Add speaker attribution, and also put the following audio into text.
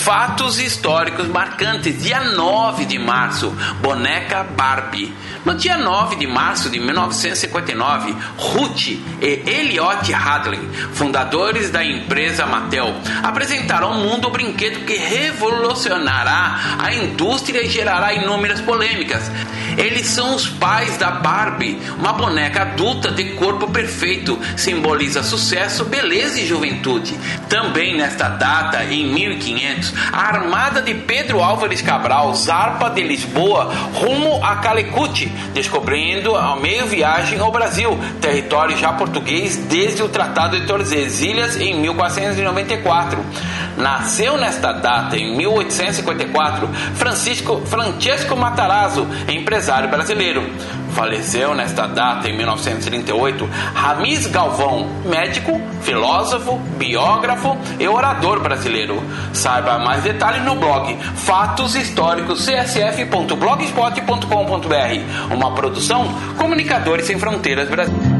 Speaker 1: Fatos históricos marcantes. Dia 9 de março, boneca Barbie. No dia 9 de março de 1959, Ruth e Elliot Hadley, fundadores da empresa Mattel, apresentaram ao mundo o brinquedo que revolucionará a indústria e gerará inúmeras polêmicas. Eles são os pais da Barbie, uma boneca adulta de corpo perfeito, simboliza sucesso, beleza e juventude. Também nesta data, em 1500, a armada de Pedro Álvares Cabral zarpa de Lisboa rumo a Calicut, descobrindo a meio viagem ao Brasil, território já português desde o Tratado de Tordesilhas em 1494. Nasceu nesta data, em 1854, Francesco Matarazzo, empresário brasileiro. Faleceu nesta data, em 1938, Ramiz Galvão, médico, filósofo, biógrafo e orador brasileiro. Saiba mais detalhes no blog Fatos Históricos csf.blogspot.com.br, uma produção Comunicadores Sem Fronteiras Brasil.